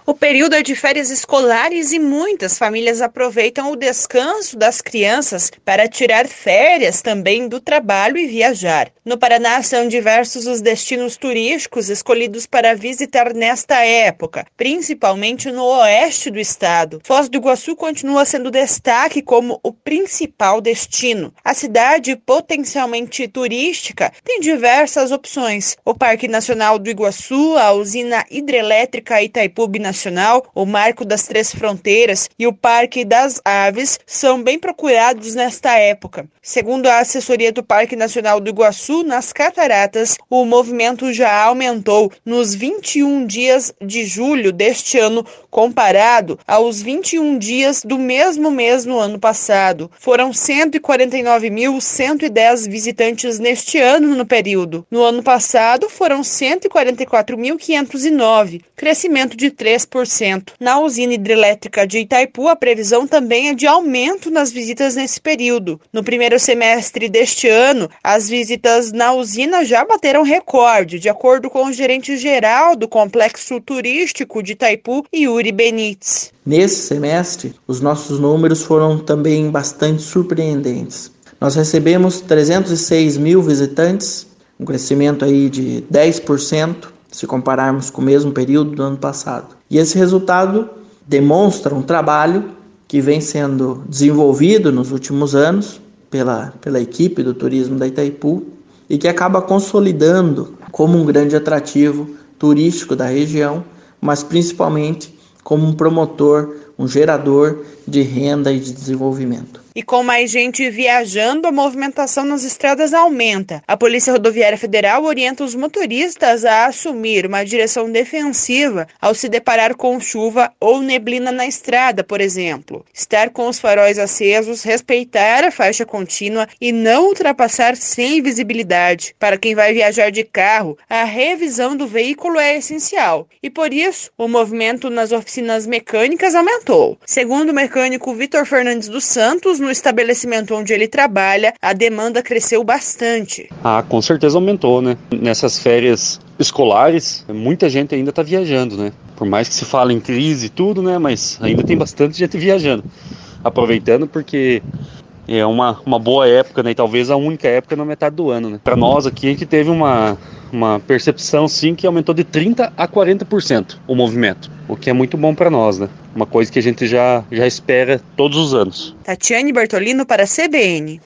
O período é de férias escolares e muitas famílias aproveitam o descanso das crianças para tirar férias também do trabalho e viajar. No Paraná, são diversos os destinos turísticos escolhidos para visitar nesta época, principalmente no oeste do estado. Foz do Iguaçu continua sendo destaque como o principal destino. A cidade, potencialmente turística, tem diversas opções. O Parque Nacional do Iguaçu, a usina hidrelétrica Itaipu Nacional, o Marco das Três Fronteiras e o Parque das Aves são bem procurados nesta época. Segundo a assessoria do Parque Nacional do Iguaçu, nas Cataratas, o movimento já aumentou nos 21 dias de julho deste ano, comparado aos 21 dias do mesmo mês no ano passado. Foram 149.110 visitantes neste ano no período. No ano passado, foram 144.509, crescimento de 3%. Na usina hidrelétrica de Itaipu, a previsão também é de aumento nas visitas nesse período. No primeiro semestre deste ano, as visitas na usina já bateram recorde, de acordo com o gerente-geral do Complexo Turístico de Itaipu, Yuri Benítez. Nesse semestre, os nossos números foram também bastante surpreendentes. Nós recebemos 306 mil visitantes, um crescimento aí de 10%, se compararmos com o mesmo período do ano passado. E esse resultado demonstra um trabalho que vem sendo desenvolvido nos últimos anos pela equipe do turismo da Itaipu e que acaba consolidando como um grande atrativo turístico da região, mas principalmente como um promotor, um gerador de renda e de desenvolvimento. E com mais gente viajando, a movimentação nas estradas aumenta. A Polícia Rodoviária Federal orienta os motoristas a assumir uma direção defensiva ao se deparar com chuva ou neblina na estrada, por exemplo. Estar com os faróis acesos, respeitar a faixa contínua e não ultrapassar sem visibilidade. Para quem vai viajar de carro, a revisão do veículo é essencial. E por isso, o movimento nas oficinas mecânicas aumentou. Segundo o mecânico Vitor Fernandes dos Santos, no estabelecimento onde ele trabalha, a demanda cresceu bastante. Com certeza aumentou, né? Nessas férias escolares, muita gente ainda está viajando, né? Por mais que se fale em crise e tudo, né? Mas ainda tem bastante gente viajando. Aproveitando porque é uma boa época, né? E talvez a única época na metade do ano, né? Para nós aqui, a gente teve uma percepção, sim, que aumentou de 30% a 40% o movimento. O que é muito bom para nós, né? Uma coisa que a gente já espera todos os anos. Tatiane Bertolino para a CBN.